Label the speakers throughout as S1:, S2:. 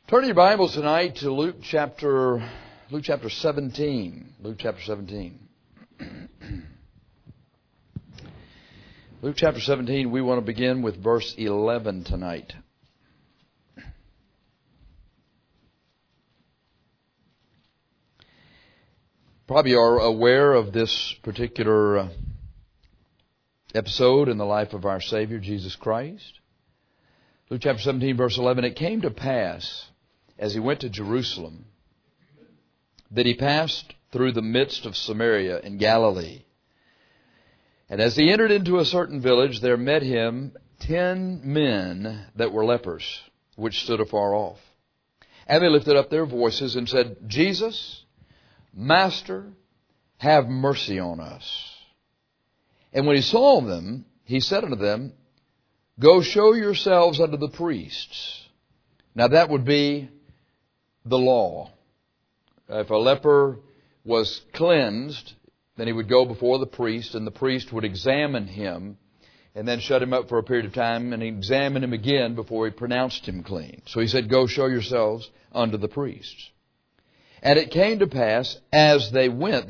S1: Turn your Bibles tonight to Luke chapter 17. Luke chapter 17. Luke chapter 17, we want to begin with verse 11 tonight. Probably are aware of this particular episode in the life of our Savior, Jesus Christ. Luke chapter 17, verse 11, it came to pass, as he went to Jerusalem, that he passed through the midst of Samaria in Galilee. And as he entered into a certain village, there met him 10 men that were lepers, which stood afar off. And they lifted up their voices and said, Jesus, Master, have mercy on us. And when he saw them, he said unto them, Go show yourselves unto the priests. Now that would be the law. If a leper was cleansed, then he would go before the priest, and the priest would examine him and then shut him up for a period of time and examine him again before he pronounced him clean. So he said, Go show yourselves unto the priests. And it came to pass as they went,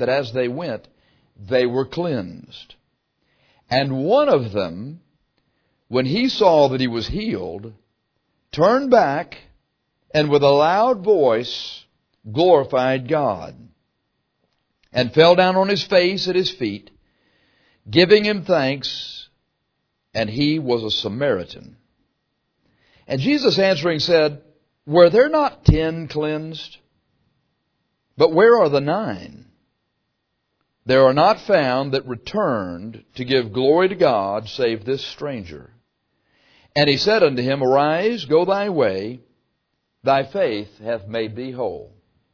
S1: they were cleansed. And one of them, when he saw that he was healed, turned back and with a loud voice glorified God, and fell down on his face at his feet, giving him thanks, and he was a Samaritan. And Jesus answering said, Were there not 10 cleansed? But where are the 9? There are not found that returned to give glory to God, save this stranger. And he said unto him, Arise, go thy way, thy faith hath made thee whole.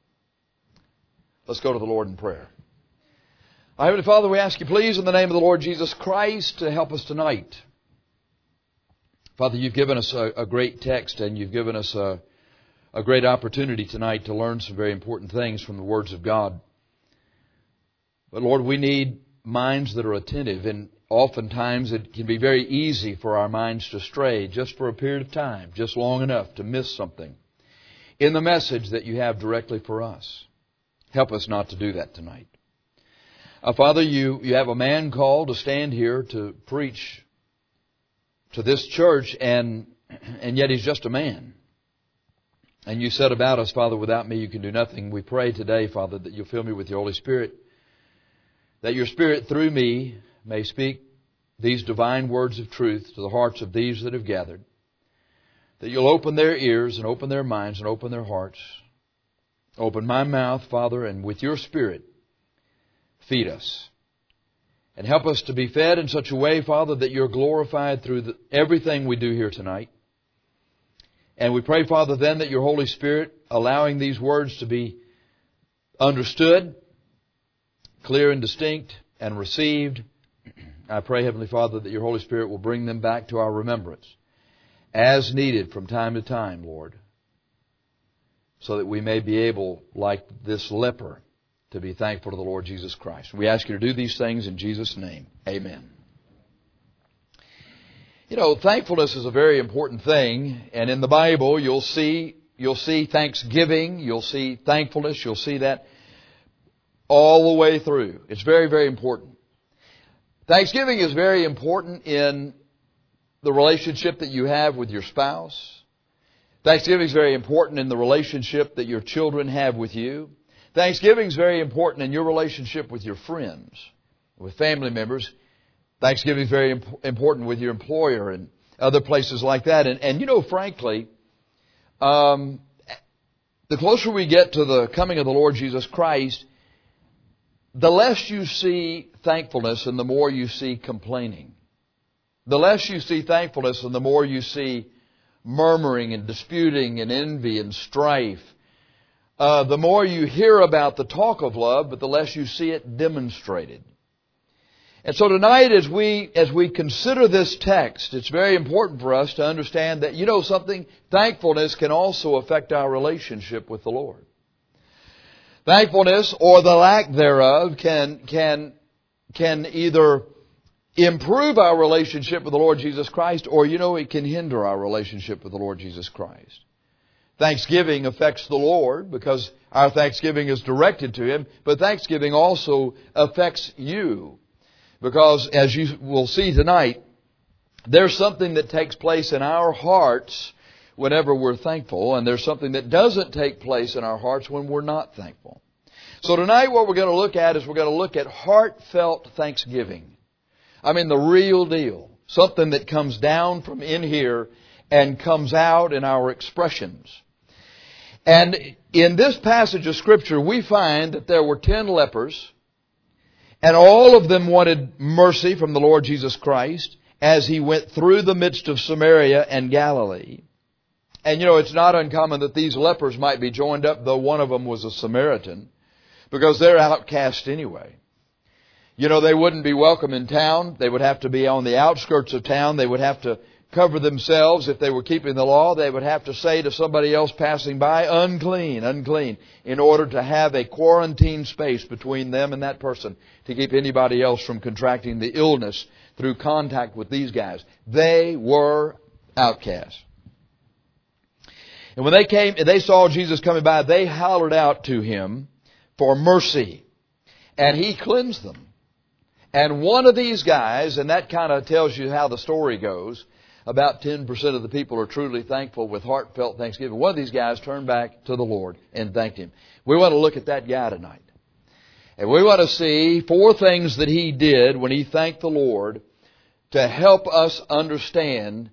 S1: Let's go to the Lord in prayer. Our Heavenly Father, we ask you please in the name of the Lord Jesus Christ to help us tonight. Father, you've given us a great text, and you've given us a great opportunity tonight to learn some very important things from the words of God. But Lord, we need minds that are attentive, and oftentimes it can be very easy for our minds to stray just for a period of time, just long enough to miss something in the message that you have directly for us. Help us not to do that tonight. Father, you have a man called to stand here to preach to this church, and yet he's just a man. And you said about us, Father, without me you can do nothing. We pray today, Father, that you'll fill me with your Holy Spirit, that your Spirit through me may speak these divine words of truth to the hearts of these that have gathered, that you'll open their ears and open their minds and open their hearts. Open my mouth, Father, and with your Spirit, feed us. And help us to be fed in such a way, Father, that you're glorified through everything we do here tonight. And we pray, Father, then that your Holy Spirit, allowing these words to be understood, clear and distinct, and received, I pray, Heavenly Father, that your Holy Spirit will bring them back to our remembrance as needed from time to time, Lord, so that we may be able, like this leper, to be thankful to the Lord Jesus Christ. We ask you to do these things in Jesus' name. Amen. You know, thankfulness is a very important thing, and in the Bible you'll see thanksgiving, you'll see thankfulness, you'll see that all the way through. It's very, very important. Thanksgiving is very important in the relationship that you have with your spouse. Thanksgiving is very important in the relationship that your children have with you. Thanksgiving is very important in your relationship with your friends, with family members. Thanksgiving is very important with your employer and other places like that. And you know, frankly, the closer we get to the coming of the Lord Jesus Christ, the less you see thankfulness and the more you see complaining. The less you see thankfulness and the more you see murmuring and disputing and envy and strife. The more you hear about the talk of love, but the less you see it demonstrated. And so tonight, as we consider this text, it's very important for us to understand that, you know something, thankfulness can also affect our relationship with the Lord. Thankfulness, or the lack thereof, can either improve our relationship with the Lord Jesus Christ, or, you know, it can hinder our relationship with the Lord Jesus Christ. Thanksgiving affects the Lord because our thanksgiving is directed to Him, but thanksgiving also affects you. Because as you will see tonight, there's something that takes place in our hearts whenever we're thankful, and there's something that doesn't take place in our hearts when we're not thankful. So tonight what we're going to look at is we're going to look at heartfelt thanksgiving. I mean the real deal. Something that comes down from in here and comes out in our expressions. And in this passage of Scripture, we find that there were 10 lepers, and all of them wanted mercy from the Lord Jesus Christ as He went through the midst of Samaria and Galilee. And you know, it's not uncommon that these lepers might be joined up, though one of them was a Samaritan, because they're outcast anyway. You know, they wouldn't be welcome in town. They would have to be on the outskirts of town. They would have to cover themselves. If they were keeping the law, they would have to say to somebody else passing by, unclean, unclean, in order to have a quarantine space between them and that person to keep anybody else from contracting the illness through contact with these guys. They were outcasts. And when they came, they saw Jesus coming by, they hollered out to Him for mercy. And He cleansed them. And one of these guys, and that kind of tells you how the story goes, about 10% of the people are truly thankful with heartfelt thanksgiving. One of these guys turned back to the Lord and thanked Him. We want to look at that guy tonight. And we want to see 4 things that he did when he thanked the Lord to help us understand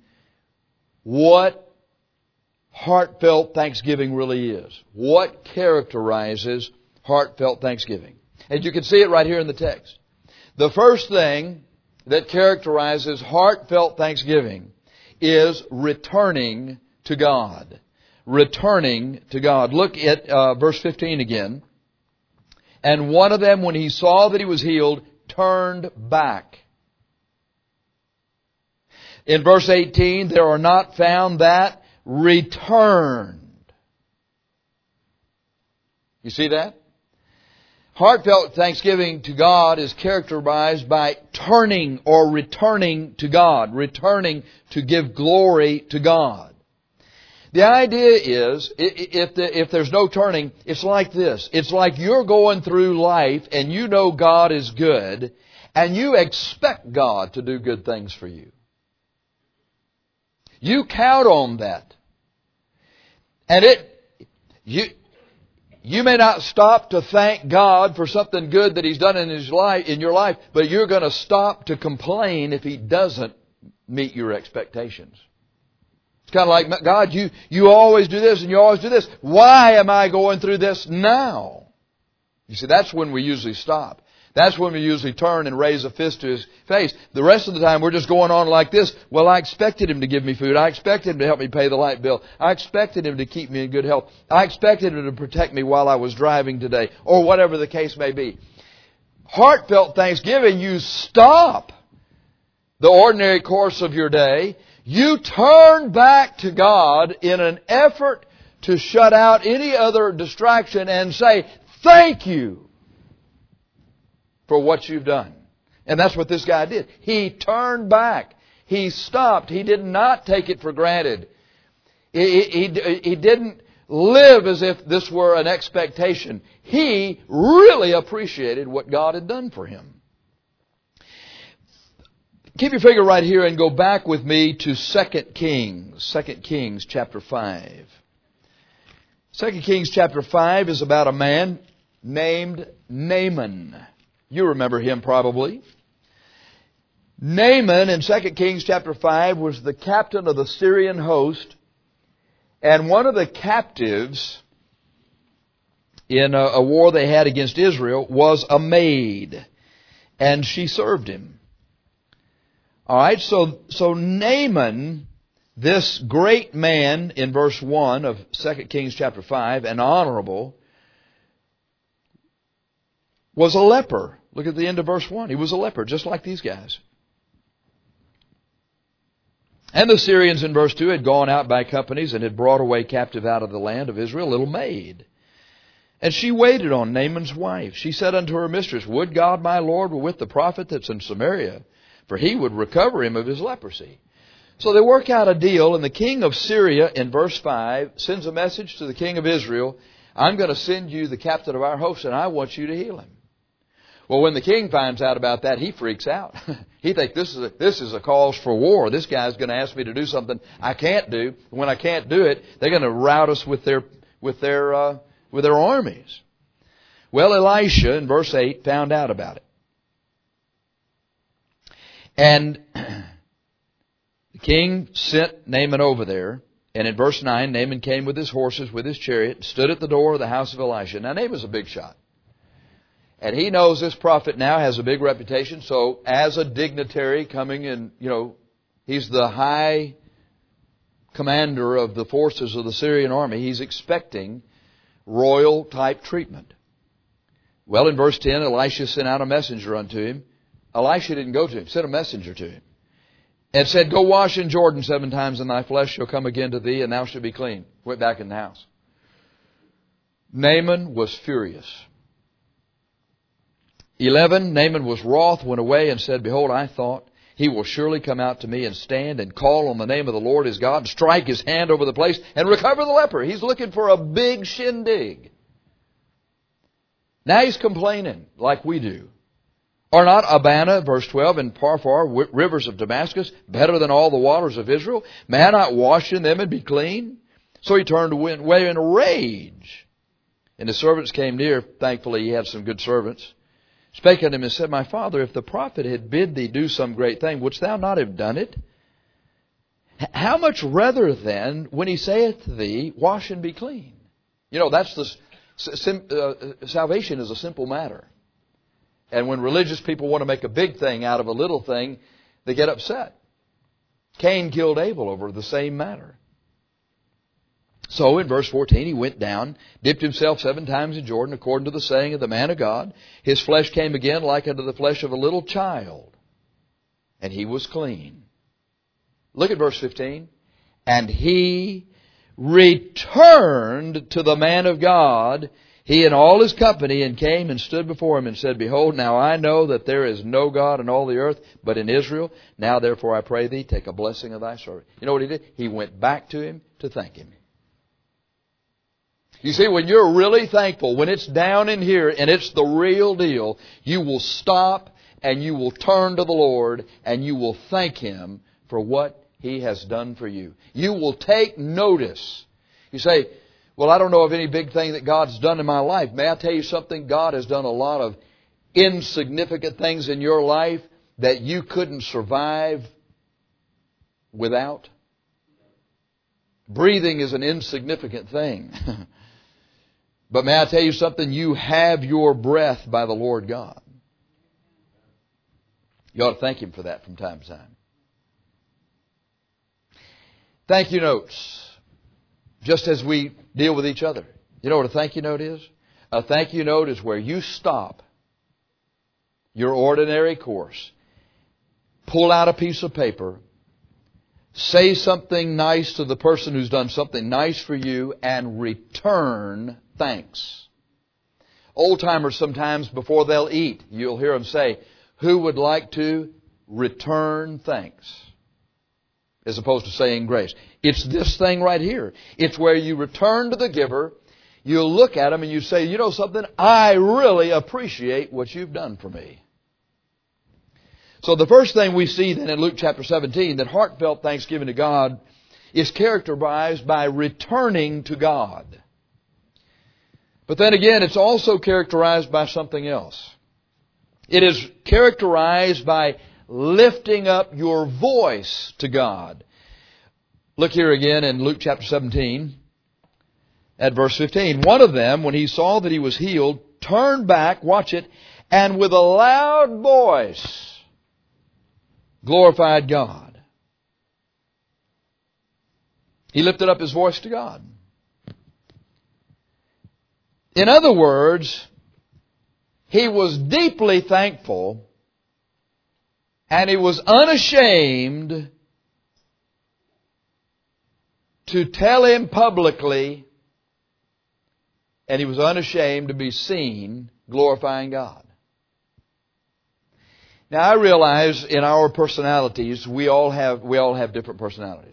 S1: what heartfelt thanksgiving really is. What characterizes heartfelt thanksgiving. And you can see it right here in the text. The first thing that characterizes heartfelt thanksgiving is returning to God. Returning to God. Look at verse 15 again. And one of them, when he saw that he was healed, turned back. In verse 18, there are not found that returned. You see that? Heartfelt thanksgiving to God is characterized by turning or returning to God, returning to give glory to God. The idea is, if there's no turning, it's like this. It's like you're going through life and you know God is good and you expect God to do good things for you. You count on that. And you may not stop to thank God for something good that He's done in your life, but you're going to stop to complain if He doesn't meet your expectations. It's kind of like, God, you always do this and you always do this. Why am I going through this now? You see, that's when we usually stop. That's when we usually turn and raise a fist to His face. The rest of the time we're just going on like this. Well, I expected Him to give me food. I expected Him to help me pay the light bill. I expected Him to keep me in good health. I expected Him to protect me while I was driving today. Or whatever the case may be. Heartfelt thanksgiving, you stop the ordinary course of your day. You turn back to God in an effort to shut out any other distraction and say, thank you for what you've done. And that's what this guy did. He turned back. He stopped. He did not take it for granted. He didn't live as if this were an expectation. He really appreciated what God had done for him. Keep your finger right here and go back with me to 2 Kings. 2 Kings chapter 5. 2 Kings chapter 5 is about a man named Naaman. You remember him probably. Naaman in 2 Kings chapter 5 was the captain of the Syrian host. And one of the captives in a war they had against Israel was a maid. And she served him. All right, so Naaman, this great man in verse 1 of 2 Kings chapter 5, and honorable, was a leper. Look at the end of verse 1. He was a leper, just like these guys. And the Syrians in verse 2 had gone out by companies and had brought away captive out of the land of Israel a little maid. And she waited on Naaman's wife. She said unto her mistress, Would God my Lord were with the prophet that's in Samaria, for he would recover him of his leprosy. So they work out a deal, and the king of Syria, in verse 5, sends a message to the king of Israel, I'm going to send you the captain of our host, and I want you to heal him. Well, when the king finds out about that, he freaks out. He thinks this is a cause for war. This guy's going to ask me to do something I can't do. When I can't do it, they're going to rout us with their armies. Well, Elisha, in verse 8, found out about it. And the king sent Naaman over there. And in verse 9, Naaman came with his horses, with his chariot, stood at the door of the house of Elisha. Now, Naaman's a big shot. And he knows this prophet now has a big reputation. So as a dignitary coming in, he's the high commander of the forces of the Syrian army. He's expecting royal type treatment. Well, in verse 10, Elisha sent out a messenger unto him. Elisha didn't go to him, sent a messenger to him. And said, go wash in Jordan 7 times, and thy flesh shall come again to thee, and thou shalt be clean. Went back in the house. Naaman was furious. 11, Naaman was wroth, went away, and said, behold, I thought, he will surely come out to me and stand and call on the name of the Lord his God, and strike his hand over the place, and recover the leper. He's looking for a big shindig. Now he's complaining, like we do. Are not Abana, verse 12, and Pharpar, rivers of Damascus, better than all the waters of Israel? May I not wash in them and be clean? So he turned away in a rage. And his servants came near. Thankfully, he had some good servants. Spake unto him and said, my father, if the prophet had bid thee do some great thing, wouldst thou not have done it? How much rather then, when he saith to thee, wash and be clean? That's salvation is a simple matter. And when religious people want to make a big thing out of a little thing, they get upset. Cain killed Abel over the same matter. So in verse 14, he went down, dipped himself 7 times in Jordan, according to the saying of the man of God. His flesh came again like unto the flesh of a little child, and he was clean. Look at verse 15. And he returned to the man of God, he and all his company, and came and stood before him and said, behold, now I know that there is no God in all the earth but in Israel. Now therefore I pray thee, take a blessing of thy servant. You know what he did? He went back to him to thank him. You see, when you're really thankful, when it's down in here and it's the real deal, you will stop and you will turn to the Lord and you will thank Him for what He has done for you. You will take notice. You say, well, I don't know of any big thing that God's done in my life. May I tell you something? God has done a lot of insignificant things in your life that you couldn't survive without. Breathing is an insignificant thing. But may I tell you something? You have your breath by the Lord God. You ought to thank Him for that from time to time. Thank you notes. Just as we deal with each other. You know what a thank you note is? A thank you note is where you stop your ordinary course, pull out a piece of paper, say something nice to the person who's done something nice for you, and return thanks. Old-timers sometimes, before they'll eat, you'll hear them say, who would like to return thanks? As opposed to saying grace. It's this thing right here. It's where you return to the giver. You look at him and you say, you know something? I really appreciate what you've done for me. So the first thing we see then in Luke chapter 17, that heartfelt thanksgiving to God is characterized by returning to God. But then again, it's also characterized by something else. It is characterized by lifting up your voice to God. Look here again in Luke chapter 17 at verse 15. One of them, when he saw that he was healed, turned back, watch it, and with a loud voice glorified God. He lifted up his voice to God. In other words, he was deeply thankful, and he was unashamed to tell Him publicly, and he was unashamed to be seen glorifying God. Now I realize in our personalities, we all have different personalities.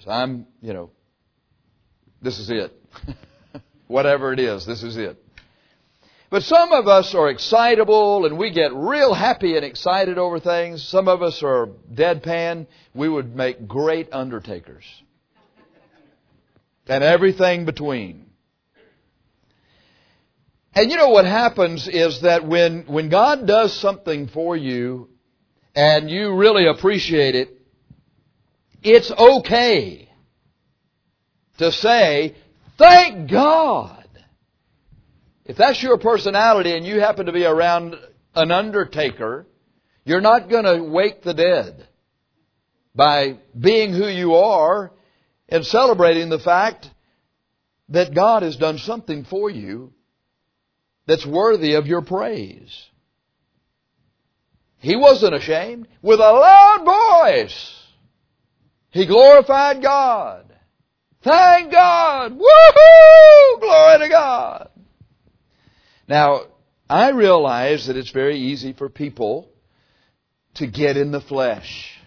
S1: This is it. Whatever it is, this is it. But some of us are excitable and we get real happy and excited over things. Some of us are deadpan. We would make great undertakers. And everything between. And you know what happens is that when God does something for you and you really appreciate it, it's okay to say, thank God. If that's your personality and you happen to be around an undertaker, you're not going to wake the dead by being who you are and celebrating the fact that God has done something for you that's worthy of your praise. He wasn't ashamed. With a loud voice, he glorified God. Thank God! Woohoo! Glory to God! Now, I realize that it's very easy for people to get in the flesh.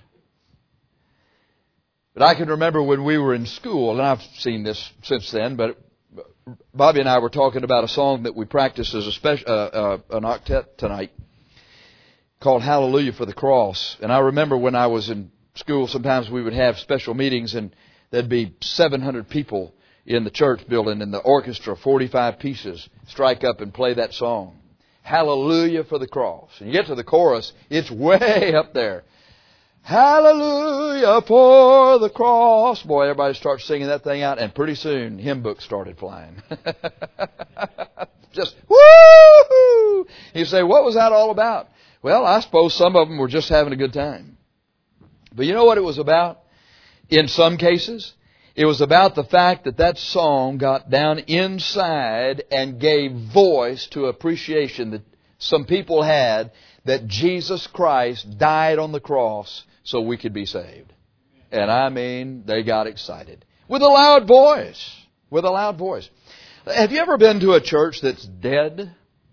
S1: But I can remember when we were in school, and I've seen this since then, but Bobby and I were talking about a song that we practiced as an octet tonight called Hallelujah for the Cross. And I remember when I was in school, sometimes we would have special meetings and there'd be 700 people in the church building and the orchestra, 45 pieces, strike up and play that song. Hallelujah for the cross. And you get to the chorus, it's way up there. Hallelujah for the cross. Boy, everybody starts singing that thing out, and pretty soon hymn books started flying. Just woo! You say, what was that all about? Well, I suppose some of them were just having a good time. But you know what it was about? In some cases, it was about the fact that that song got down inside and gave voice to appreciation that some people had that Jesus Christ died on the cross so we could be saved. And I mean, they got excited. With a loud voice. With a loud voice. Have you ever been to a church that's dead?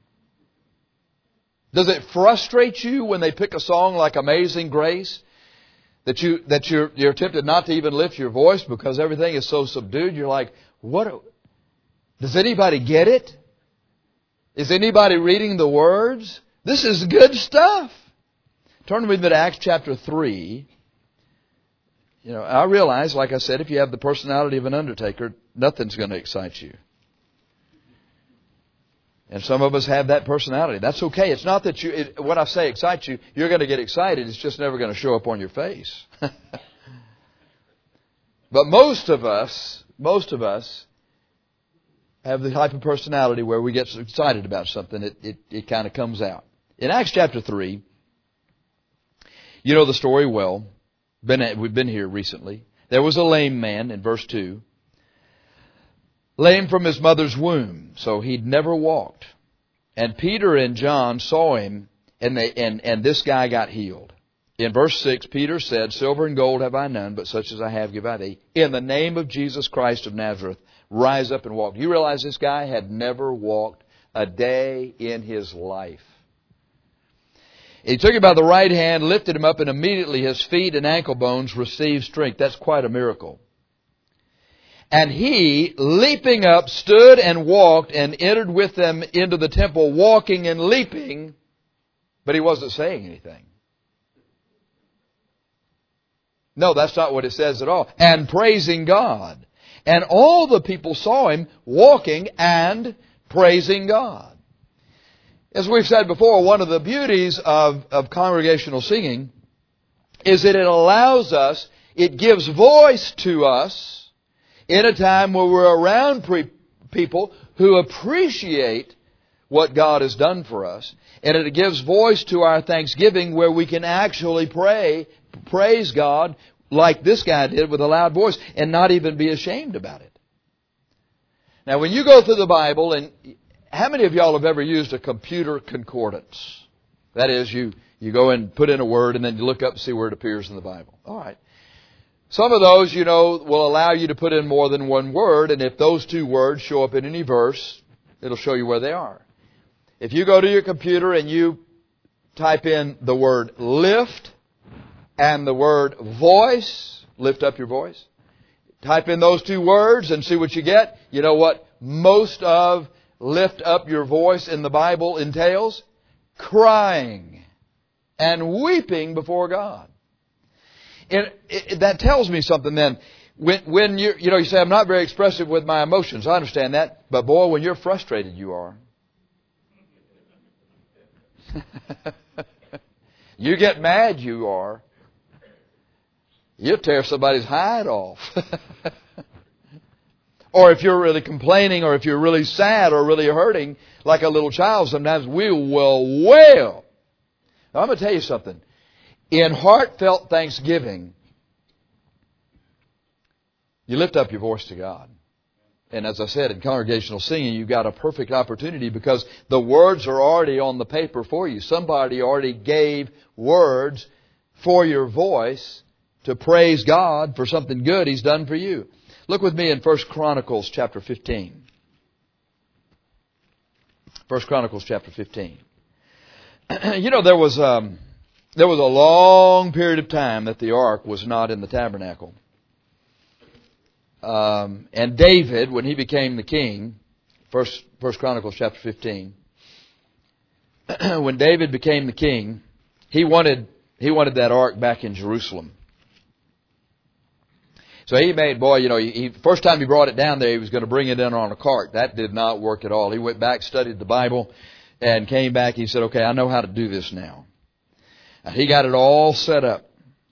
S1: Does it frustrate you when they pick a song like Amazing Grace? That you're tempted not to even lift your voice because everything is so subdued. You're like, what? Does anybody get it? Is anybody reading the words? This is good stuff. Turn with me to Acts chapter 3. You know, I realize, like I said, if you have the personality of an undertaker, nothing's going to excite you. And some of us have that personality. That's okay. It's not that when I say excite you, you're going to get excited. It's just never going to show up on your face. But most of us have the type of personality where we get so excited about something, it kind of comes out. In Acts chapter 3, you know the story well. We've been here recently. There was a lame man in verse 2. Lame from his mother's womb, so he'd never walked. And Peter and John saw him, and this guy got healed. In verse 6, Peter said, Silver and gold have I none, but such as I have give I thee. In the name of Jesus Christ of Nazareth, rise up and walk. You realize this guy had never walked a day in his life. He took him by the right hand, lifted him up, and immediately his feet and ankle bones received strength. That's quite a miracle. And he, leaping up, stood and walked and entered with them into the temple, walking and leaping, but he wasn't saying anything. No, that's not what it says at all. And praising God. And all the people saw him walking and praising God. As we've said before, one of the beauties of congregational singing is that it allows us, it gives voice to us in a time where we're around people who appreciate what God has done for us. And it gives voice to our thanksgiving where we can actually praise God like this guy did with a loud voice and not even be ashamed about it. Now when you go through the Bible, and how many of y'all have ever used a computer concordance? That is, you go and put in a word and then you look up and see where it appears in the Bible. All right. Some of those, will allow you to put in more than one word, and if those two words show up in any verse, it'll show you where they are. If you go to your computer and you type in the word lift and the word voice. Lift up your voice. Type in those two words and see what you get. You know what most of lift up your voice in the Bible entails? Crying and weeping before God. That tells me something then. When you say, I'm not very expressive with my emotions. I understand that. But boy, when you're frustrated, you are. You get mad, you are. You'll tear somebody's hide off. Or if you're really complaining, or if you're really sad or really hurting, like a little child, sometimes we will wail. Now, I'm going to tell you something. In heartfelt thanksgiving, you lift up your voice to God. And as I said, in congregational singing, you've got a perfect opportunity because the words are already on the paper for you. Somebody already gave words for your voice to praise God for something good He's done for you. Look with me in 1 Chronicles chapter 15. 1 Chronicles chapter 15. You know, there was a long period of time that the ark was not in the tabernacle. And David, when he became the king, First Chronicles chapter 15, when David became the king, he wanted that ark back in Jerusalem. So he made, first time he brought it down there, he was going to bring it in on a cart. That did not work at all. He went back, studied the Bible, and came back. He said, okay, I know how to do this now. And he got it all set up.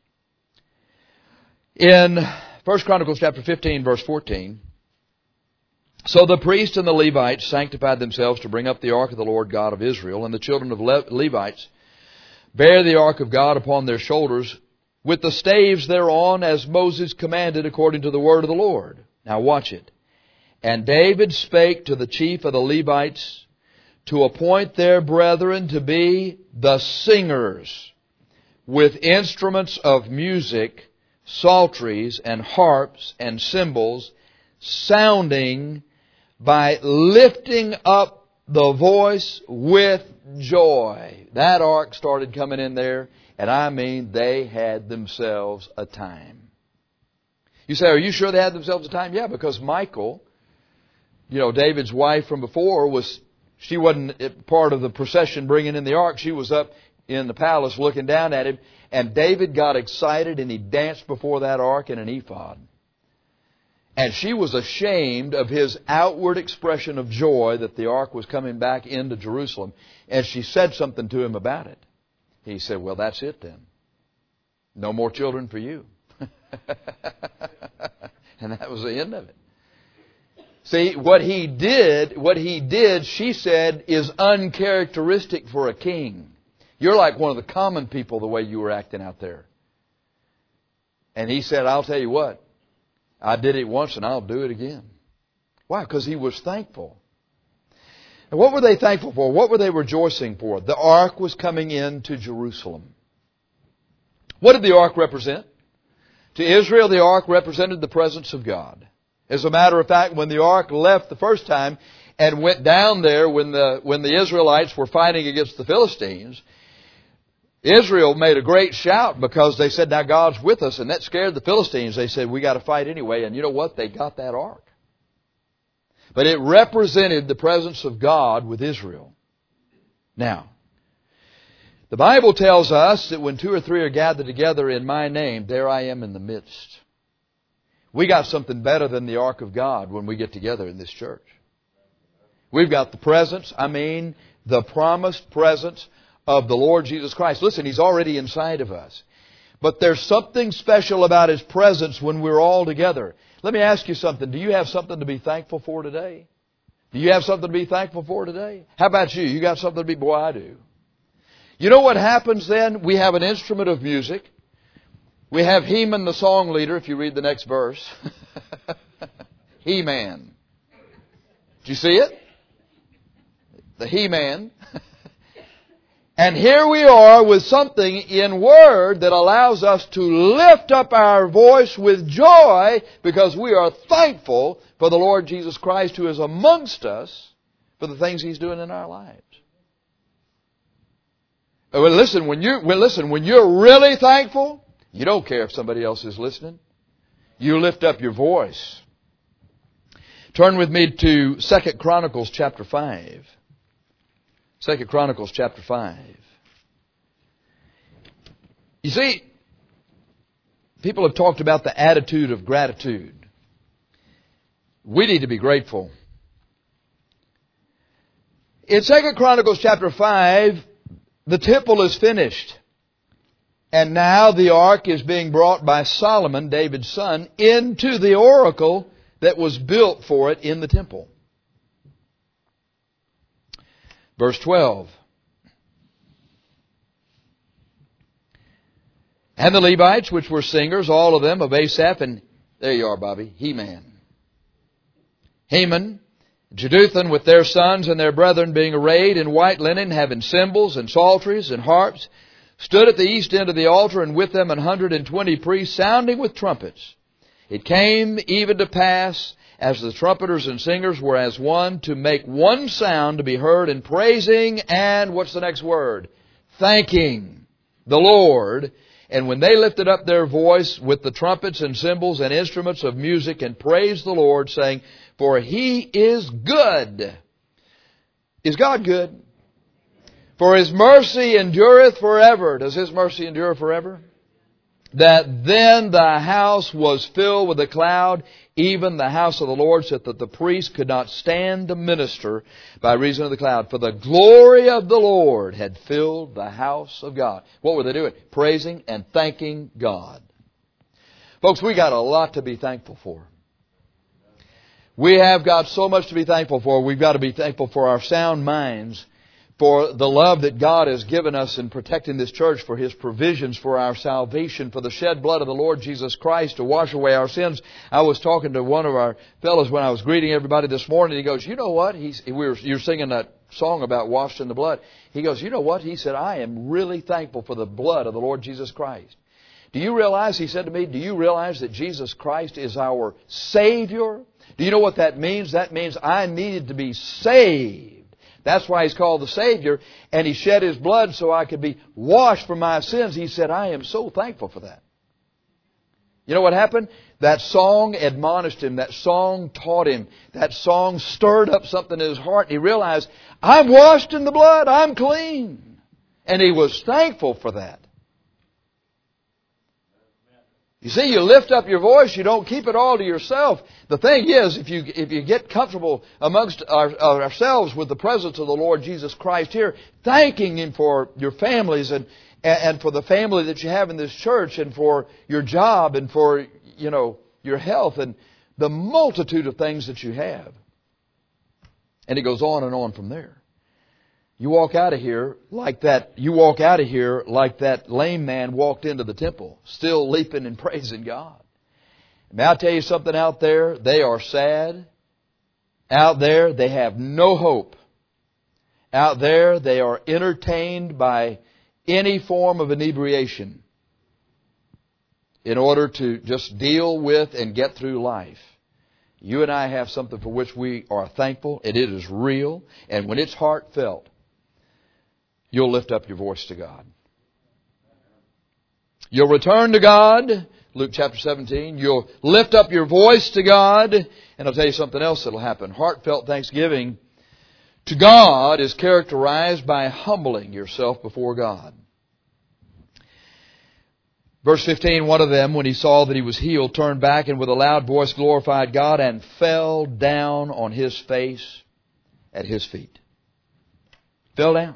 S1: In 1 Chronicles chapter 15, verse 14, so the priests and the Levites sanctified themselves to bring up the ark of the Lord God of Israel, and the children of Levites bare the ark of God upon their shoulders, with the staves thereon, as Moses commanded according to the word of the Lord. Now watch it. And David spake to the chief of the Levites to appoint their brethren to be the singers with instruments of music, psalteries and harps and cymbals, sounding by lifting up the voice with joy. That ark started coming in there. And I mean, they had themselves a time. You say, are you sure they had themselves a time? Yeah, because Michal, David's wife from before, she wasn't part of the procession bringing in the ark. She was up in the palace looking down at him. And David got excited and he danced before that ark in an ephod. And she was ashamed of his outward expression of joy that the ark was coming back into Jerusalem. And she said something to him about it. He said, well, that's it then. No more children for you. And that was the end of it. See, what he did, she said, is uncharacteristic for a king. You're like one of the common people the way you were acting out there. And he said, I'll tell you what, I did it once and I'll do it again. Why? Because he was thankful. And what were they thankful for? What were they rejoicing for? The ark was coming into Jerusalem. What did the ark represent? To Israel, the ark represented the presence of God. As a matter of fact, when the ark left the first time and went down there when the Israelites were fighting against the Philistines, Israel made a great shout because they said, now God's with us, and that scared the Philistines. They said, we got to fight anyway. And you know what? They got that ark. But it represented the presence of God with Israel. Now, the Bible tells us that when 2 or 3 are gathered together in my name, there I am in the midst. We got something better than the ark of God when we get together in this church. We've got the presence, the promised presence of the Lord Jesus Christ. Listen, He's already inside of us. But there's something special about His presence when we're all together. Let me ask you something. Do you have something to be thankful for today? Do you have something to be thankful for today? How about you? You got something to be... Boy, I do. You know what happens then? We have an instrument of music. We have Heman the song leader, if you read the next verse. He-Man. Did you see it? The He-Man. And here we are with something in Word that allows us to lift up our voice with joy because we are thankful for the Lord Jesus Christ who is amongst us for the things He's doing in our lives. Listen, when you're really thankful, you don't care if somebody else is listening. You lift up your voice. Turn with me to 2 Chronicles chapter 5. 2 Chronicles chapter 5. You see, people have talked about the attitude of gratitude. We need to be grateful. In 2 Chronicles chapter 5, the temple is finished. And now the ark is being brought by Solomon, David's son, into the oracle that was built for it in the temple. Verse 12. And the Levites, which were singers, all of them of Asaph, and there you are, Bobby, Heman, Jeduthun with their sons and their brethren being arrayed in white linen, having cymbals and psalteries and harps, stood at the east end of the altar, and with them 120 priests sounding with trumpets. It came even to pass, as the trumpeters and singers were as one, to make one sound to be heard in praising and, what's the next word? Thanking the Lord. And when they lifted up their voice with the trumpets and cymbals and instruments of music and praised the Lord, saying, for He is good. Is God good? For His mercy endureth forever. Does His mercy endure forever? That then the house was filled with a cloud, even the house of the Lord, so that the priest could not stand to minister by reason of the cloud. For the glory of the Lord had filled the house of God. What were they doing? Praising and thanking God. Folks, we got a lot to be thankful for. We have got so much to be thankful for. We've got to be thankful for our sound minds, for the love that God has given us in protecting this church, for His provisions for our salvation, for the shed blood of the Lord Jesus Christ to wash away our sins. I was talking to one of our fellows when I was greeting everybody this morning. He goes, you know what? You're singing that song about washed in the blood. He goes, you know what? He said, I am really thankful for the blood of the Lord Jesus Christ. Do you realize, he said to me, do you realize that Jesus Christ is our Savior? Do you know what that means? That means I needed to be saved. That's why He's called the Savior. And He shed His blood so I could be washed from my sins. He said, I am so thankful for that. You know what happened? That song admonished him. That song taught him. That song stirred up something in his heart. He realized, I'm washed in the blood. I'm clean. And he was thankful for that. You see, you lift up your voice, you don't keep it all to yourself. The thing is, if you get comfortable amongst ourselves with the presence of the Lord Jesus Christ here, thanking Him for your families and for the family that you have in this church and for your job and for, your health and the multitude of things that you have. And it goes on and on from there. You walk out of here like that. You walk out of here like that lame man walked into the temple, still leaping and praising God. May I tell you something out there? They are sad. Out there, they have no hope. Out there, they are entertained by any form of inebriation in order to just deal with and get through life. You and I have something for which we are thankful, and it is real. And when it's heartfelt, you'll lift up your voice to God. You'll return to God, Luke chapter 17. You'll lift up your voice to God. And I'll tell you something else that'll happen. Heartfelt thanksgiving to God is characterized by humbling yourself before God. Verse 15, one of them, when he saw that he was healed, turned back and with a loud voice glorified God and fell down on his face at His feet. Fell down.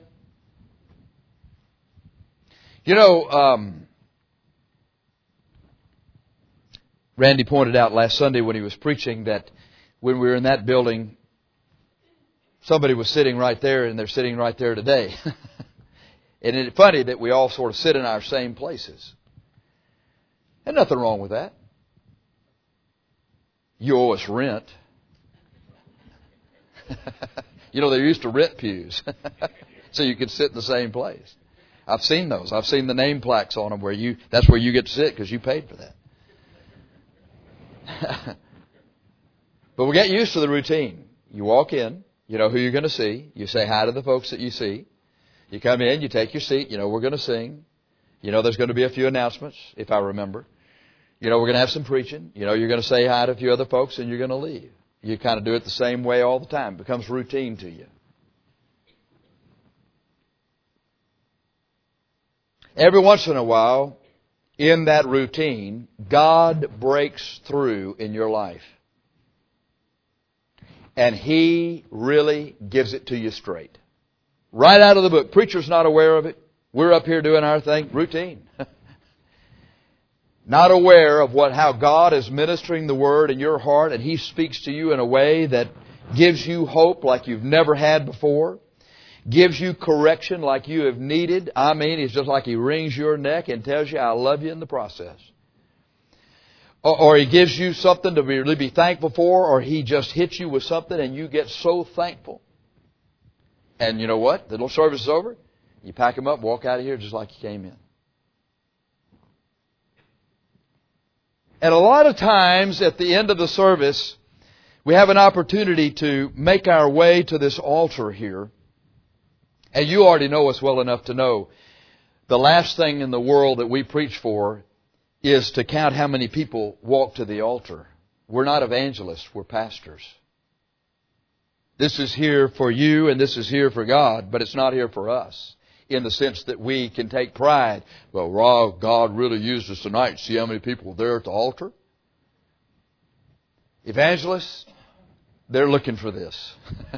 S1: Randy pointed out last Sunday when he was preaching that when we were in that building, somebody was sitting right there, and they're sitting right there today. And it's funny that we all sort of sit in our same places. And nothing wrong with that. You owe us rent. They used to rent pews so you could sit in the same place. I've seen those. I've seen the name plaques on them that's where you get to sit because you paid for that. But we get used to the routine. You walk in, you know who you're going to see. You say hi to the folks that you see. You come in, you take your seat. You know we're going to sing. You know there's going to be a few announcements, if I remember. You know we're going to have some preaching. You know you're going to say hi to a few other folks and you're going to leave. You kind of do it the same way all the time. It becomes routine to you. Every once in a while, in that routine, God breaks through in your life. And He really gives it to you straight. Right out of the book. Preacher's not aware of it. We're up here doing our thing. Routine. Not aware of how God is ministering the Word in your heart, and He speaks to you in a way that gives you hope like you've never had before. Gives you correction like you have needed. I mean, it's just like He wrings your neck and tells you, I love you in the process. Or He gives you something to really be thankful for, or He just hits you with something and you get so thankful. And you know what? The little service is over. You pack them up, walk out of here just like you came in. And a lot of times at the end of the service, we have an opportunity to make our way to this altar here. And you already know us well enough to know the last thing in the world that we preach for is to count how many people walk to the altar. We're not evangelists, we're pastors. This is here for you and this is here for God, but it's not here for us in the sense that we can take pride. Well, God really used us tonight. See how many people were there at the altar? Evangelists, they're looking for this.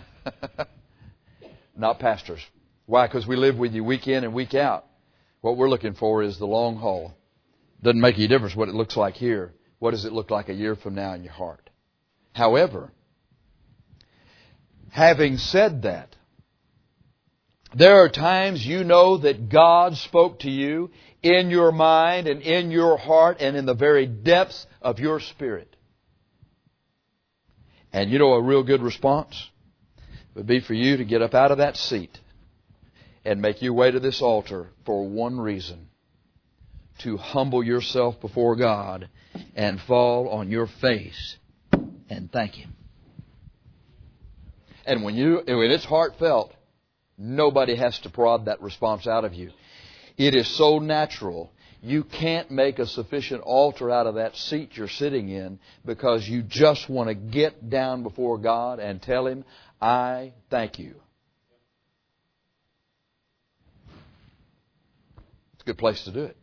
S1: Not pastors. Why? Because we live with you week in and week out. What we're looking for is the long haul. Doesn't make any difference what it looks like here. What does it look like a year from now in your heart? However, having said that, there are times you know that God spoke to you in your mind and in your heart and in the very depths of your spirit. And you know a real good response would be for you to get up out of that seat and make your way to this altar for one reason. To humble yourself before God and fall on your face and thank Him. And when it's heartfelt, nobody has to prod that response out of you. It is so natural. You can't make a sufficient altar out of that seat you're sitting in because you just want to get down before God and tell Him, I thank you. It's a good place to do it.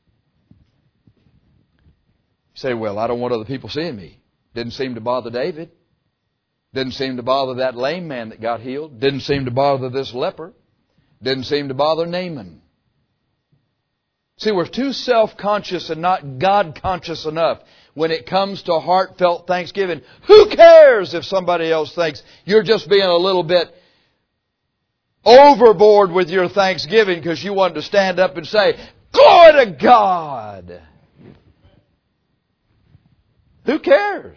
S1: You say, well, I don't want other people seeing me. Didn't seem to bother David. Didn't seem to bother that lame man that got healed. Didn't seem to bother this leper. Didn't seem to bother Naaman. See, we're too self-conscious and not God-conscious enough when it comes to heartfelt thanksgiving. Who cares if somebody else thinks you're just being a little bit overboard with your thanksgiving because you wanted to stand up and say, glory to God. Who cares?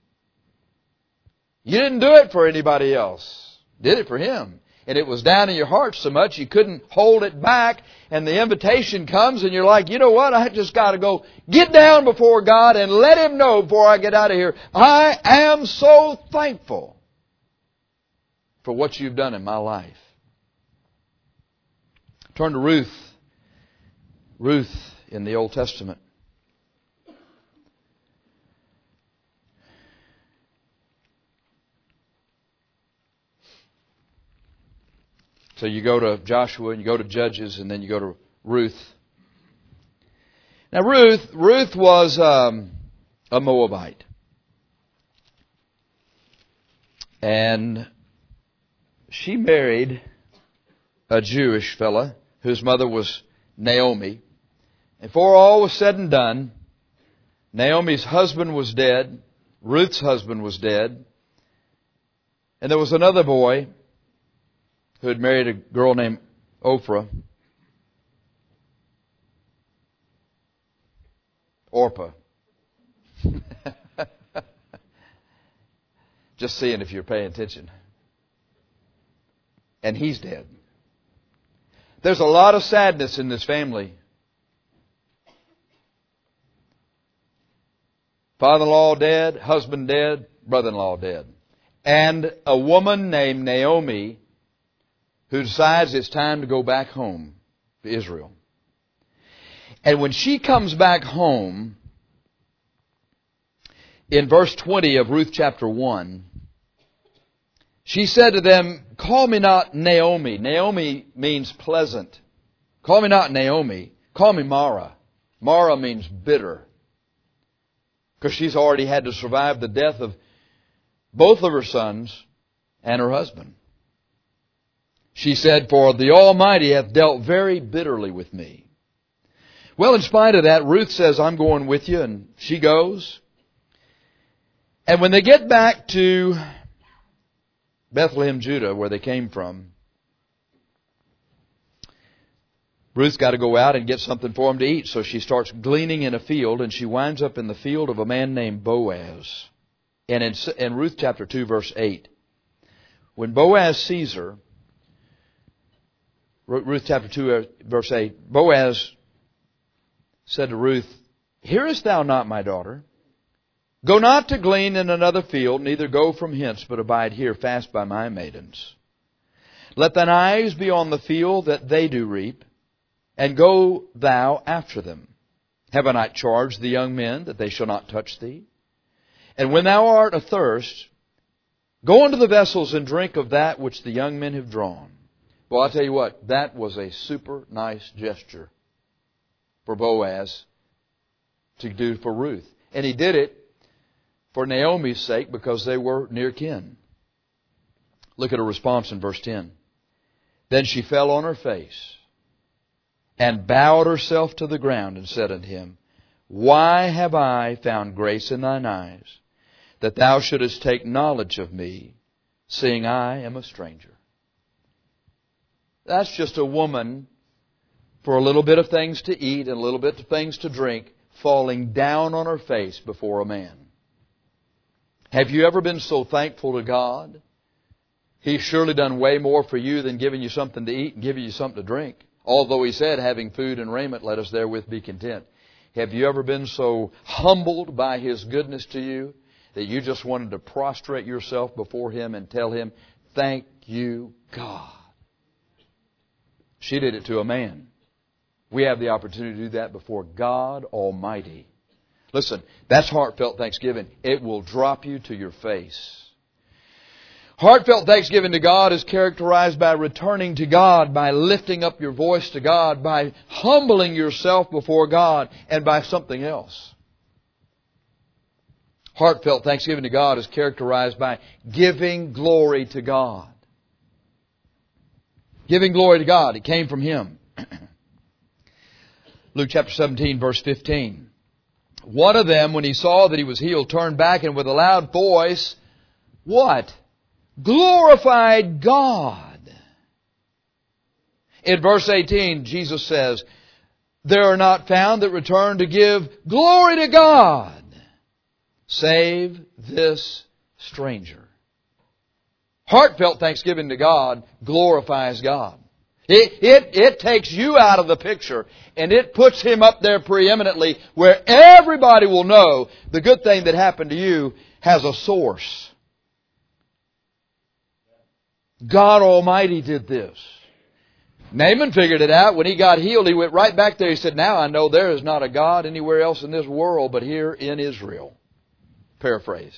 S1: You didn't do it for anybody else. Did it for Him. And it was down in your heart so much you couldn't hold it back. And the invitation comes and you're like, you know what? I just got to go get down before God and let Him know before I get out of here. I am so thankful for what you've done in my life. Turn to Ruth. Ruth in the Old Testament. So you go to Joshua and you go to Judges and then you go to Ruth. Now Ruth was a Moabite. And she married a Jewish fella whose mother was Naomi. And before all was said and done, Naomi's husband was dead. Ruth's husband was dead. And there was another boy who had married a girl named Orpah. Just seeing if you're paying attention. And he's dead. There's a lot of sadness in this family. Father-in-law dead, husband dead, brother-in-law dead. And a woman named Naomi, who decides it's time to go back home to Israel. And when she comes back home, in verse 20 of Ruth chapter 1, she said to them, "Call me not Naomi." Naomi means pleasant. Call me not Naomi. Call me Mara. Mara means bitter. Because she's already had to survive the death of both of her sons and her husband. She said, "For the Almighty hath dealt very bitterly with me." Well, in spite of that, Ruth says, "I'm going with you," and she goes. And when they get back to Bethlehem, Judah, where they came from, Ruth's got to go out and get something for them to eat. So she starts gleaning in a field, and she winds up in the field of a man named Boaz. And in Ruth chapter 2, verse 8, when Boaz sees her, Ruth chapter 2, verse 8, Boaz said to Ruth, "Hearest thou not, my daughter? Go not to glean in another field, neither go from hence, but abide here fast by my maidens. Let thine eyes be on the field that they do reap, and go thou after them. Have I not charged the young men that they shall not touch thee? And when thou art athirst, go unto the vessels and drink of that which the young men have drawn." Well, I'll tell you what, that was a super nice gesture for Boaz to do for Ruth. And he did it for Naomi's sake because they were near kin. Look at her response in verse 10. "Then she fell on her face and bowed herself to the ground and said unto him, Why have I found grace in thine eyes, that thou shouldest take knowledge of me, seeing I am a stranger?" That's just a woman, for a little bit of things to eat and a little bit of things to drink, falling down on her face before a man. Have you ever been so thankful to God? He's surely done way more for you than giving you something to eat and giving you something to drink. Although He said, "Having food and raiment, let us therewith be content." Have you ever been so humbled by His goodness to you that you just wanted to prostrate yourself before Him and tell Him, "Thank you, God"? She did it to a man. We have the opportunity to do that before God Almighty. Listen, that's heartfelt thanksgiving. It will drop you to your face. Heartfelt thanksgiving to God is characterized by returning to God, by lifting up your voice to God, by humbling yourself before God, and by something else. Heartfelt thanksgiving to God is characterized by giving glory to God. Giving glory to God. It came from Him. Luke chapter 17, verse 15. "One of them, when he saw that he was healed, turned back and with a loud voice," what? "Glorified God." In verse 18, Jesus says, "There are not found that return to give glory to God, save this stranger." Heartfelt thanksgiving to God glorifies God. It takes you out of the picture and it puts Him up there preeminently where everybody will know the good thing that happened to you has a source. God Almighty did this. Naaman figured it out. When he got healed, he went right back there. He said, "Now I know there is not a God anywhere else in this world but here in Israel." Paraphrase.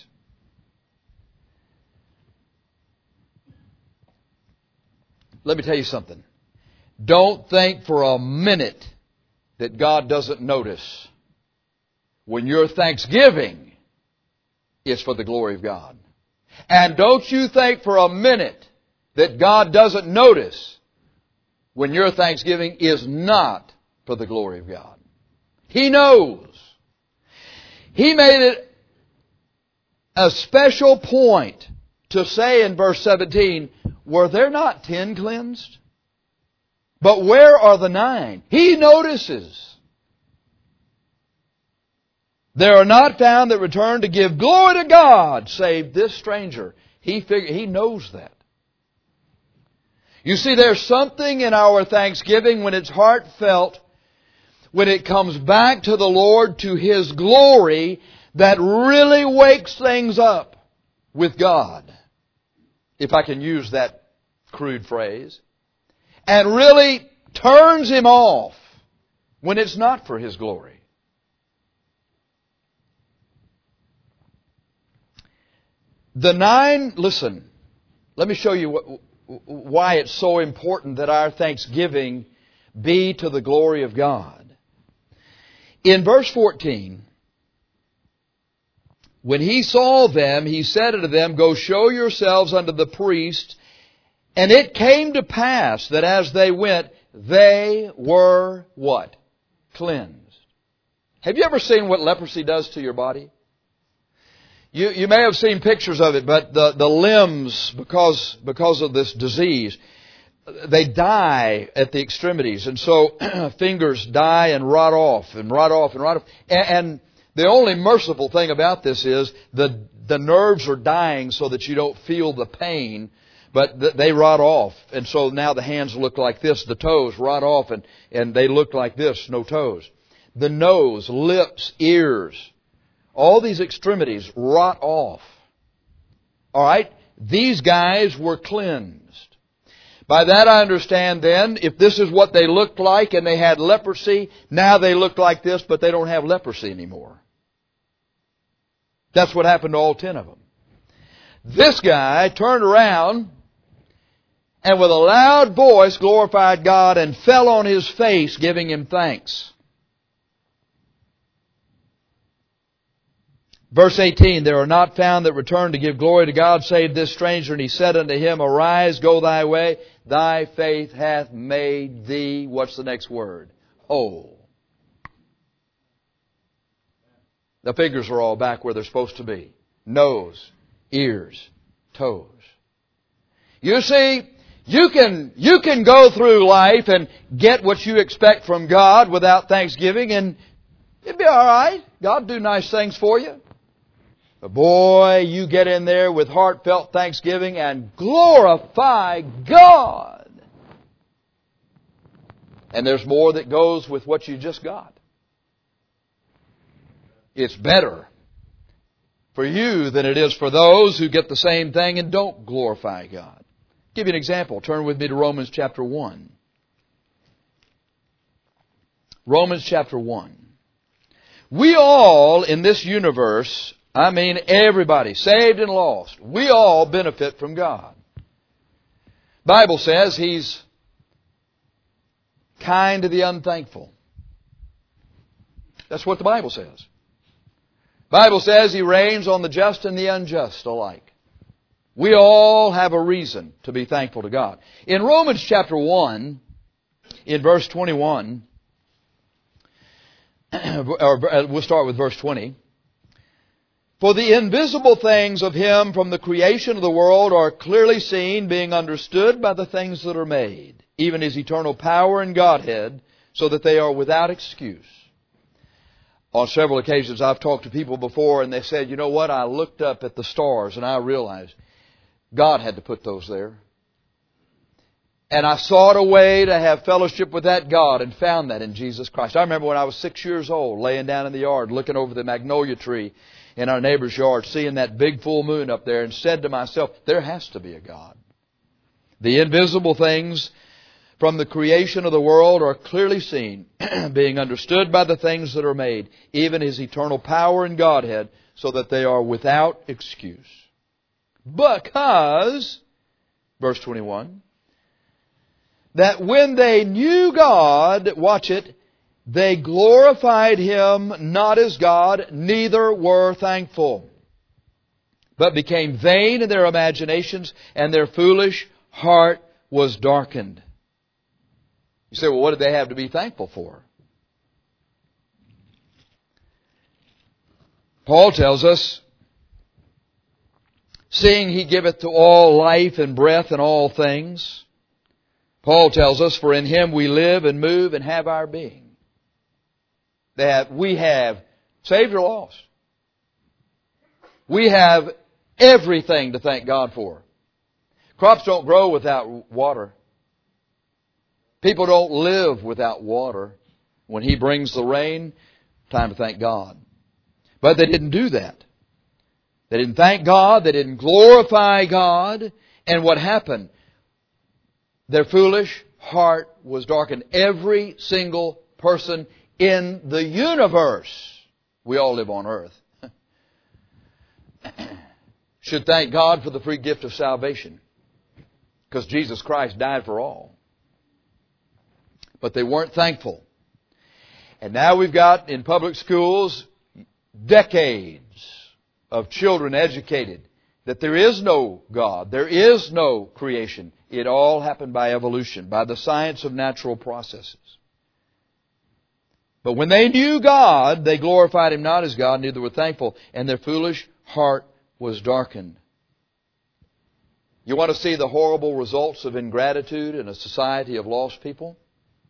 S1: Let me tell you something. Don't think for a minute that God doesn't notice when your thanksgiving is for the glory of God. And don't you think for a minute that God doesn't notice when your thanksgiving is not for the glory of God. He knows. He made it a special point to say in verse 17, "Were there not 10 cleansed? But where are the 9? He notices. "There are not found that return to give glory to God, save this stranger." He knows that. You see, there's something in our thanksgiving when it's heartfelt, when it comes back to the Lord, to His glory, that really wakes things up with God. If I can use that crude phrase. and really turns him off when it's not for His glory. Listen, let me show you why it's so important that our thanksgiving be to the glory of God. In verse 14, when He saw them, He said unto them, Go show yourselves unto the priest. And it came to pass that as they went, they were what? Cleansed. Have you ever seen what leprosy does to your body? You may have seen pictures of it, but the limbs, because of this disease, they die at the extremities. And so fingers die and rot off and rot off and rot off. And the only merciful thing about this is the nerves are dying so that you don't feel the pain, but they rot off. And so now the hands look like this, the toes rot off and they look like this, no toes. The nose, lips, ears, all these extremities rot off. All right? These guys were cleansed. By that I understand then, if this is what they looked like and they had leprosy, now they look like this, but they don't have leprosy anymore. That's what happened to all 10 of them. This guy turned around and with a loud voice glorified God and fell on his face, giving Him thanks. Verse 18, There are not found that return to give glory to God, save this stranger. And He said unto him, Arise, go thy way. Thy faith hath made thee, what's the next word? Whole. The fingers are all back where they're supposed to be. Nose, ears, toes. You see, you can go through life and get what you expect from God without thanksgiving, and it'd be all right. God do nice things for you. But boy, you get in there with heartfelt thanksgiving and glorify God. And there's more that goes with what you just got. It's better for you than it is for those who get the same thing and don't glorify God. I'll give you an example. Turn with me to Romans chapter 1. Romans chapter 1. We all in this universe, I mean everybody, saved and lost, we all benefit from God. Bible says He's kind to the unthankful. That's what the Bible says. Bible says He reigns on the just and the unjust alike. We all have a reason to be thankful to God. In Romans chapter 1, in verse 21, we'll start with verse 20. For the invisible things of Him from the creation of the world are clearly seen, being understood by the things that are made, even His eternal power and Godhead, so that they are without excuse. On several occasions I've talked to people before and they said, you know what, I looked up at the stars and I realized God had to put those there. And I sought a way to have fellowship with that God and found that in Jesus Christ. I remember when I was 6 years old, laying down in the yard, looking over the magnolia tree in our neighbor's yard, seeing that big full moon up there, and said to myself, there has to be a God. The invisible things from the creation of the world are clearly seen, being understood by the things that are made, even His eternal power and Godhead, so that they are without excuse. Because, verse 21, that when they knew God, watch it, they glorified Him not as God, neither were thankful, but became vain in their imaginations, and their foolish heart was darkened. You say, well, what did they have to be thankful for? Paul tells us, seeing He giveth to all life and breath and all things. Paul tells us, for in Him we live and move and have our being. That we have, saved or lost, we have everything to thank God for. Crops don't grow without water. People don't live without water. When He brings the rain, time to thank God. But they didn't do that. They didn't thank God. They didn't glorify God. And what happened? Their foolish heart was darkened. Every single person in the universe, we all live on earth, should thank God for the free gift of salvation, because Jesus Christ died for all. But they weren't thankful. And now we've got in public schools decades of children educated that there is no God, there is no creation. It all happened by evolution, by the science of natural processes. But when they knew God, they glorified Him not as God, neither were thankful, and their foolish heart was darkened. You want to see the horrible results of ingratitude in a society of lost people?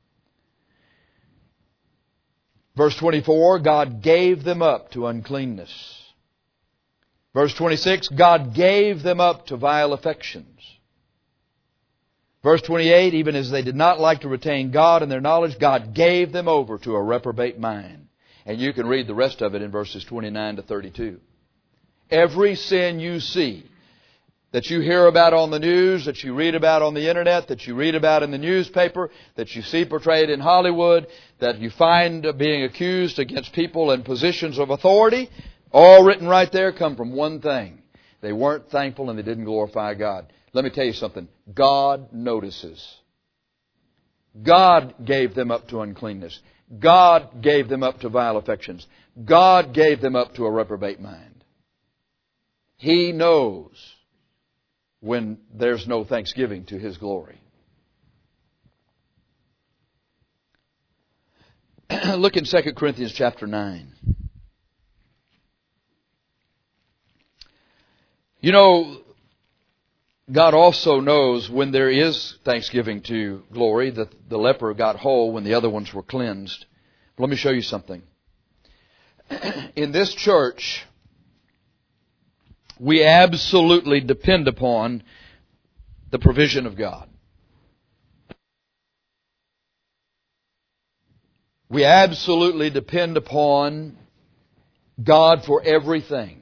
S1: Verse 24, God gave them up to uncleanness. Verse 26, God gave them up to vile affections. Verse 28, even as they did not like to retain God in their knowledge, God gave them over to a reprobate mind. And you can read the rest of it in verses 29 to 32. Every sin you see, that you hear about on the news, that you read about on the internet, that you read about in the newspaper, that you see portrayed in Hollywood, that you find being accused against people in positions of authority, all written right there, come from one thing. They weren't thankful and they didn't glorify God. Let me tell you something. God notices. God gave them up to uncleanness. God gave them up to vile affections. God gave them up to a reprobate mind. He knows when there's no thanksgiving to His glory. Look in 2 Corinthians chapter 9. You know, God also knows when there is thanksgiving to glory, that the leper got whole when the other ones were cleansed. Let me show you something. In this church, we absolutely depend upon the provision of God. We absolutely depend upon God for everything.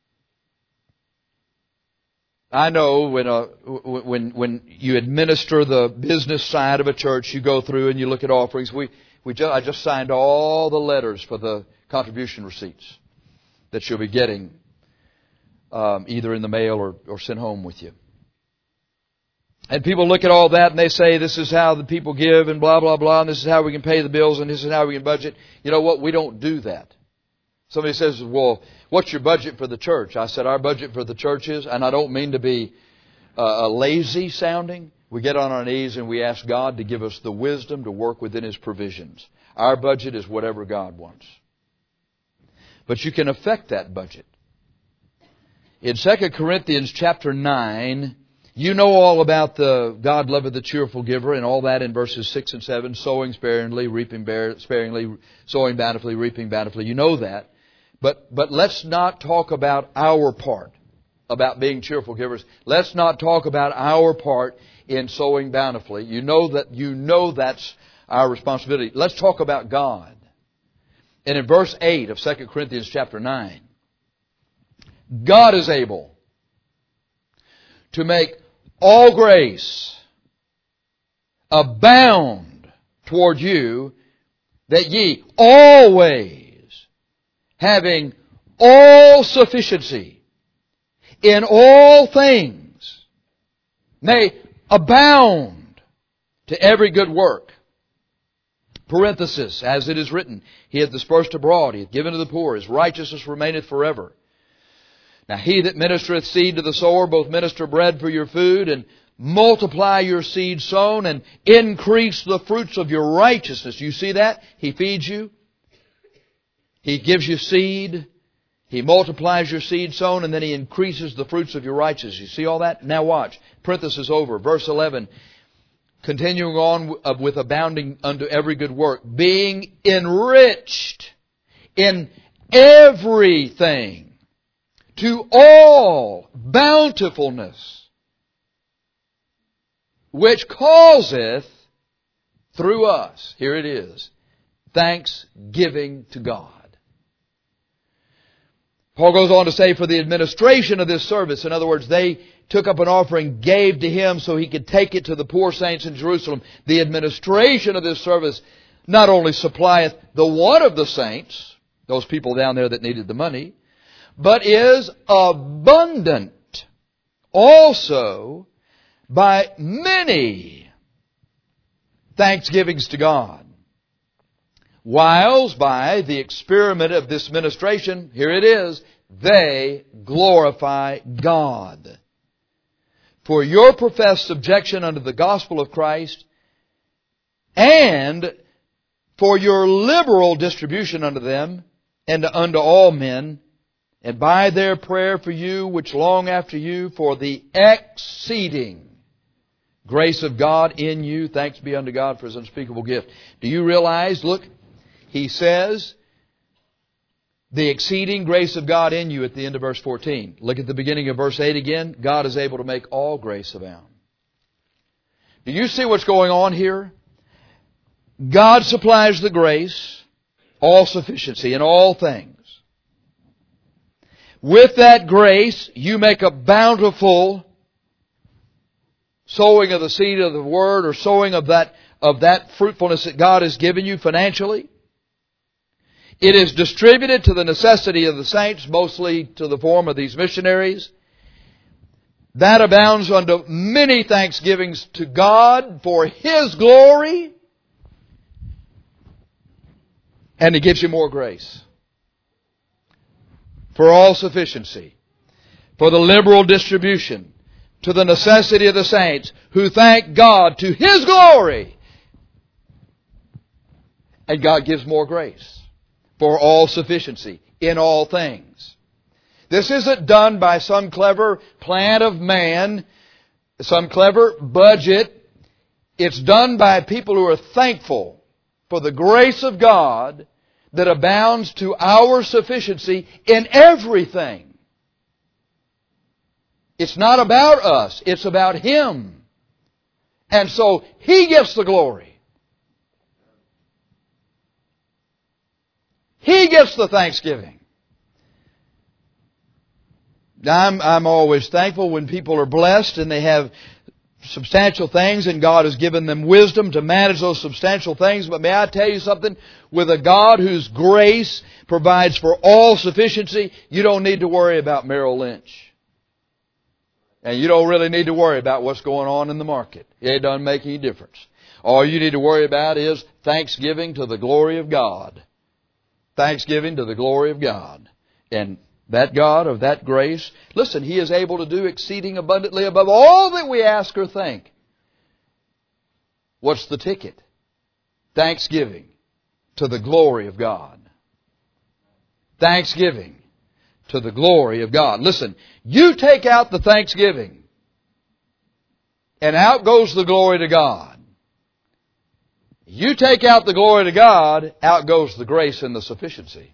S1: I know when you administer the business side of a church, you go through and you look at offerings. I just signed all the letters for the contribution receipts that you'll be getting either in the mail or sent home with you. And people look at all that and they say, this is how the people give and blah, blah, blah, and this is how we can pay the bills and this is how we can budget. You know what? We don't do that. Somebody says, well, what's your budget for the church? I said, our budget for the church is, and I don't mean to be lazy sounding, we get on our knees and we ask God to give us the wisdom to work within His provisions. Our budget is whatever God wants. But you can affect that budget. In 2 Corinthians chapter 9, you know all about the God loveth the cheerful giver and all that in verses 6 and 7, sowing sparingly, reaping sparingly, sowing bountifully, reaping bountifully. You know that. But let's not talk about our part, about being cheerful givers. Let's not talk about our part in sowing bountifully. You know that's our responsibility. Let's talk about God. And in verse 8 of 2 Corinthians chapter 9, God is able to make all grace abound toward you, that ye always, having all sufficiency in all things, may abound to every good work. Parenthesis, as it is written, He hath dispersed abroad, He hath given to the poor, His righteousness remaineth forever. Now he that ministereth seed to the sower, both minister bread for your food, and multiply your seed sown, and increase the fruits of your righteousness. You see that? He feeds you. He gives you seed. He multiplies your seed sown, and then He increases the fruits of your righteousness. You see all that? Now watch. Parenthesis over. Verse 11. Continuing on with abounding unto every good work, being enriched in everything to all bountifulness, which causeth through us, here it is, thanksgiving to God. Paul goes on to say, for the administration of this service, in other words, they took up an offering, gave to him so he could take it to the poor saints in Jerusalem. The administration of this service not only supplieth the want of the saints, those people down there that needed the money, but is abundant also by many thanksgivings to God. Whiles by the experiment of this ministration, here it is, they glorify God. For your professed subjection unto the gospel of Christ, and for your liberal distribution unto them, and unto all men, and by their prayer for you, which long after you, for the exceeding grace of God in you. Thanks be unto God for His unspeakable gift. Do you realize, look, he says, the exceeding grace of God in you at the end of verse 14. Look at the beginning of verse 8 again. God is able to make all grace abound. Do you see what's going on here? God supplies the grace, all sufficiency in all things. With that grace, you make a bountiful sowing of the seed of the Word, or sowing of that fruitfulness that God has given you financially. It is distributed to the necessity of the saints, mostly to the form of these missionaries. That abounds unto many thanksgivings to God for His glory. And He gives you more grace. For all sufficiency. For the liberal distribution. To the necessity of the saints who thank God to His glory. And God gives more grace. For all sufficiency. In all things. This isn't done by some clever plan of man. Some clever budget. It's done by people who are thankful for the grace of God that abounds to our sufficiency in everything. It's not about us. It's about Him. And so He gets the glory. He gets the thanksgiving. I'm always thankful when people are blessed and they have substantial things and God has given them wisdom to manage those substantial things. But may I tell you something? With a God whose grace provides for all sufficiency, you don't need to worry about Merrill Lynch. And you don't really need to worry about what's going on in the market. It doesn't make any difference. All you need to worry about is thanksgiving to the glory of God. Thanksgiving to the glory of God. And that God of that grace, listen, He is able to do exceeding abundantly above all that we ask or think. What's the ticket? Thanksgiving to the glory of God. Thanksgiving to the glory of God. Listen, you take out the thanksgiving, and out goes the glory to God. You take out the glory to God, out goes the grace and the sufficiency.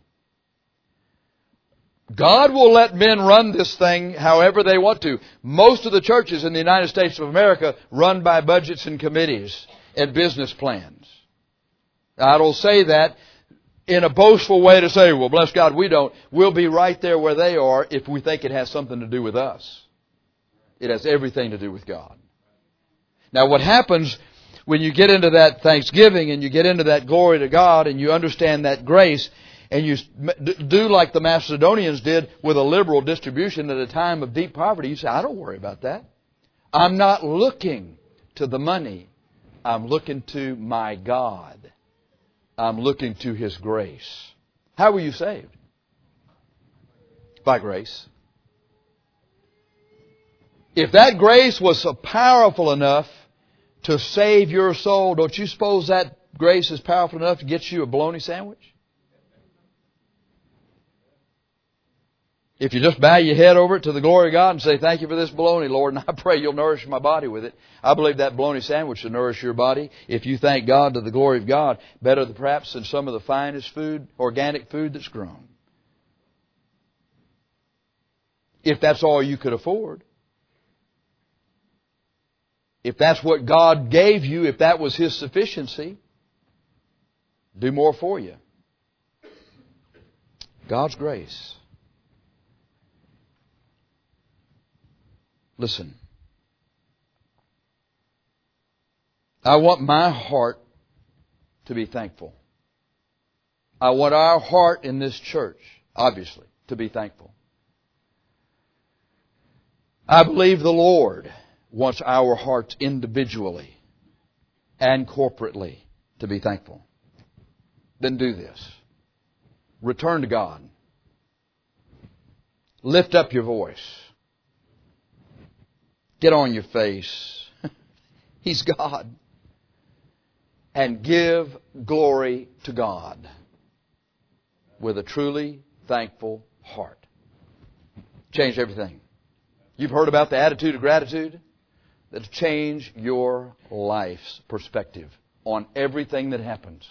S1: God will let men run this thing however they want to. Most of the churches in the United States of America run by budgets and committees and business plans. I don't say that in a boastful way to say, well, bless God, we don't. We'll be right there where they are if we think it has something to do with us. It has everything to do with God. Now, what happens when you get into that thanksgiving and you get into that glory to God and you understand that grace, and you do like the Macedonians did with a liberal distribution at a time of deep poverty, you say, I don't worry about that. I'm not looking to the money. I'm looking to my God. I'm looking to His grace. How were you saved? By grace. If that grace was so powerful enough to save your soul, don't you suppose that grace is powerful enough to get you a bologna sandwich? If you just bow your head over it to the glory of God and say, thank you for this bologna, Lord, and I pray you'll nourish my body with it. I believe that bologna sandwich will nourish your body if you thank God to the glory of God, better perhaps than some of the finest food, organic food that's grown. If that's all you could afford. If that's what God gave you, if that was His sufficiency, do more for you. God's grace. Listen. I want my heart to be thankful. I want our heart in this church, obviously, to be thankful. I believe the Lord wants our hearts individually and corporately to be thankful. Then do this. Return to God. Lift up your voice. Get on your face. He's God. And give glory to God with a truly thankful heart. Change everything. You've heard about the attitude of gratitude? That'll change your life's perspective on everything that happens.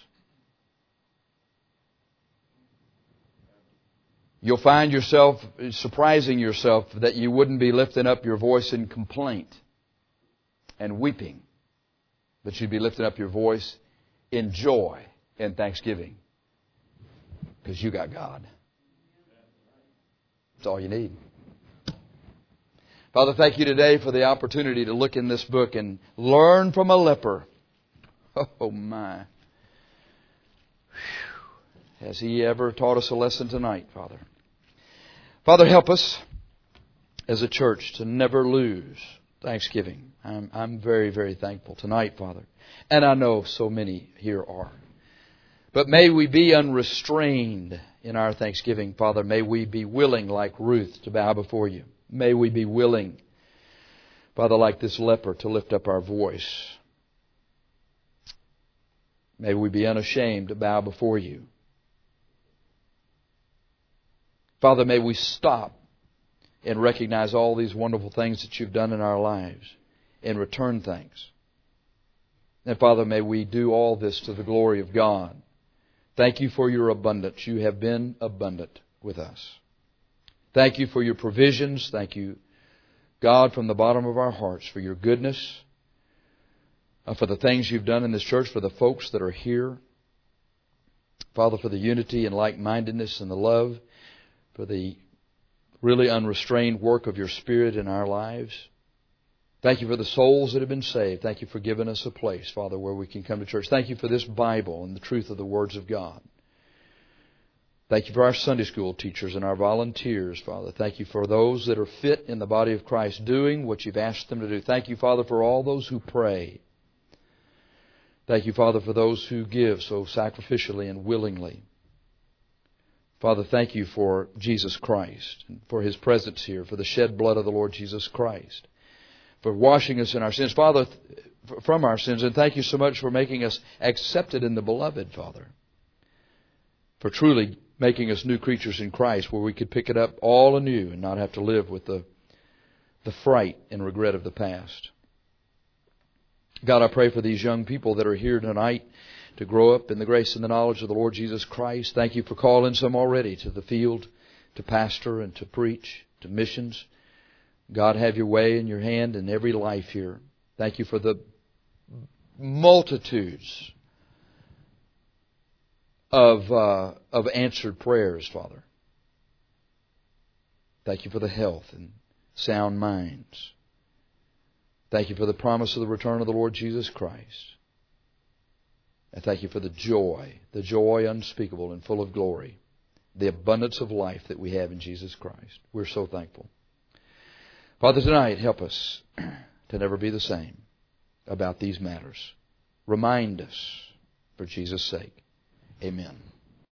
S1: You'll find yourself surprising yourself that you wouldn't be lifting up your voice in complaint and weeping, but you'd be lifting up your voice in joy and thanksgiving because you got God. That's all you need. Father, thank you today for the opportunity to look in this book and learn from a leper. Oh, my. Whew. Has He ever taught us a lesson tonight, Father? Father, help us as a church to never lose Thanksgiving. I'm very, very thankful tonight, Father. And I know so many here are. But may we be unrestrained in our thanksgiving, Father. May we be willing, like Ruth, to bow before you. May we be willing, Father, like this leper, to lift up our voice. May we be unashamed to bow before you. Father, may we stop and recognize all these wonderful things that you've done in our lives and return thanks. And Father, may we do all this to the glory of God. Thank you for your abundance. You have been abundant with us. Thank you for your provisions. Thank you, God, from the bottom of our hearts for your goodness, for the things you've done in this church, for the folks that are here. Father, for the unity and like-mindedness and the love, for the really unrestrained work of your Spirit in our lives. Thank you for the souls that have been saved. Thank you for giving us a place, Father, where we can come to church. Thank you for this Bible and the truth of the words of God. Thank you for our Sunday school teachers and our volunteers, Father. Thank you for those that are fit in the body of Christ doing what you've asked them to do. Thank you, Father, for all those who pray. Thank you, Father, for those who give so sacrificially and willingly. Father, thank you for Jesus Christ and for His presence here, for the shed blood of the Lord Jesus Christ, for washing us in our sins, Father, from our sins. And thank you so much for making us accepted in the Beloved, Father, for truly making us new creatures in Christ, where we could pick it up all anew and not have to live with the fright and regret of the past. God, I pray for these young people that are here tonight to grow up in the grace and the knowledge of the Lord Jesus Christ. Thank you for calling some already to the field, to pastor and to preach, to missions. God, have your way in your hand in every life here. Thank you for the multitudes of answered prayers, Father. Thank you for the health and sound minds. Thank you for the promise of the return of the Lord Jesus Christ. And thank you for the joy unspeakable and full of glory, the abundance of life that we have in Jesus Christ. We're so thankful. Father, tonight, help us to never be the same about these matters. Remind us, for Jesus' sake. Amen.